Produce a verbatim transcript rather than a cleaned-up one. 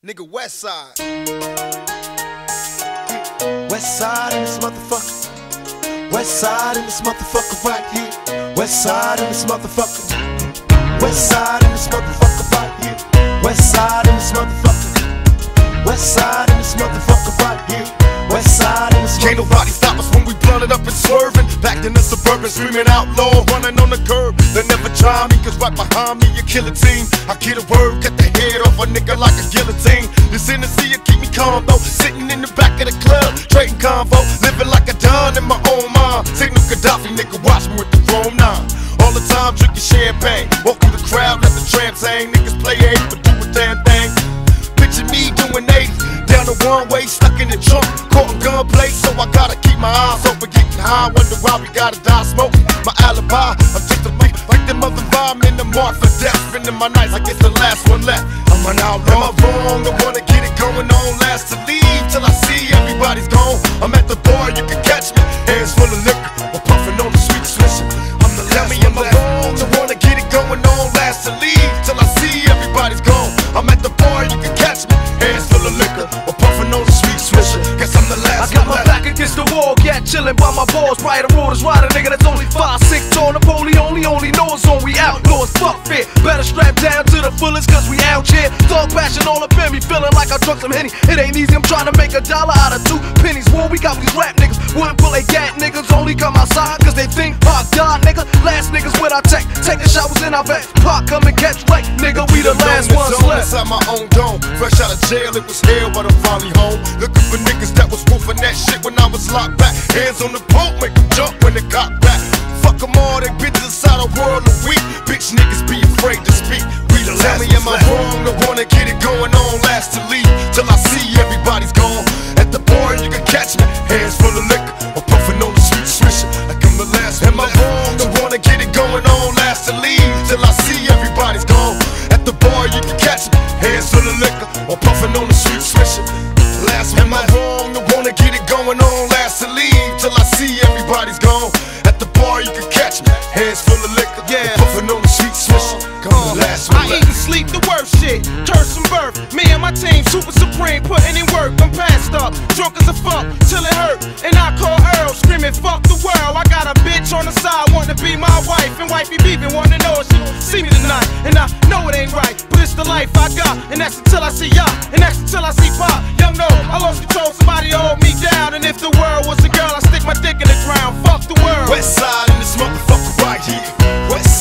Nigga, West Side. West Side in this motherfucker. West Side in this motherfucker right here. West Side in this motherfucker. West Side in this motherfucker right here. West Side in this motherfucker. West Side in this motherfucker right here. West Side in this motherfucker. Can't nobody stop us when we blunted up and swerving. Back in the suburban, screaming outlaw, running on the curb. They never try me, cause right behind me a killer team. I get a word, cut the head off a nigga like a guillotine. This Hennessy keep me calm though. Sitting in the back of the club, trading convo, living like a don in my own mind. Signal Gaddafi, nigga, watch me with the Chrome nine. All the time drinking champagne, walk through the crowd, let the tramps hang. Niggas play eight, but do a damn thing. Picture me doing eighty, down the one way, stuck in the trunk, caught in gunplay, so I gotta keep my eyes open, getting high. Wonder why we gotta die smoking. My alibi, I'm just a leak, like the mother bomb in the mark for death. Spending my nights like it's the last one left. I'm an outlaw. Am I wrong? I wanna get it going on, last to leave till I see everybody's gone. I'm at the bar, you can catch me, hands full of liquor, or puffing on the sweet swisher. I'm the last. Tell me, am I wrong? I wanna get it going on, last to leave till I see everybody's gone. I'm at the bar, you can catch me, hands full of liquor, or puffing on the sweet swisher. Guess I'm the last. I got my left. Back against the wall, yeah, chilling by my balls. Right road is right, a nigga that's only five six tall. Napoleon only only knows on we outlaws. Fuck fear, better strap down to the fullest, cause we out here. Thug passion all up in me, feeling like I drunk some Henny. It ain't easy, I'm trying to make a dollar out of two pennies. War, we got these rap niggas, wouldn't pull a gat niggas. Only come outside cause they think Pac died, nigga. Last niggas when I take, taking showers in our back. Pac come and catch right, nigga, we the last ones left. Inside my own dome, fresh out of jail, it was hell, but I'm finally home. Looking for niggas that was woofing that shit when I was locked back. Hands on the pole, make them jump when they got back. Fuck them all, they bitches inside a world of weak. Bitch niggas be afraid to speak. We the Tell me, am I wrong? I wanna get it going on, last to leave till I see everybody's gone. At the bar, you can catch me, hands full of liquor, or puffing on the sweet swisher, like I'm the last. Am I wrong? I wanna get it going on, last to leave till I see everybody's gone. At the bar, you can catch me, hands full of liquor, or puffing on the sweet swisher. Last. Am I wrong? I wanna get it going on, last to leave till I see everybody's gone. At the bar, you can catch me, hands full of liquor, yeah, puffing on the sweet swisher. Come the last one. I eat and sleep the worst shit, curse and birth. Me and my team, super supreme, putting in work. I'm passed up, drunk as a fuck, till it hurt. And I call Earl, screaming, fuck the world. I got a bitch on the side, wanting to be my wife. And wifey beefing, wanting to know if she see me tonight. And I know it ain't right, but it's the life I got. And that's until I see y'all, and that's until I see Pop. Young no, I lost control, somebody hold me down. And if the world was a girl, I stick my dick in the ground. Fuck the world. West Side in this motherfucker right here. West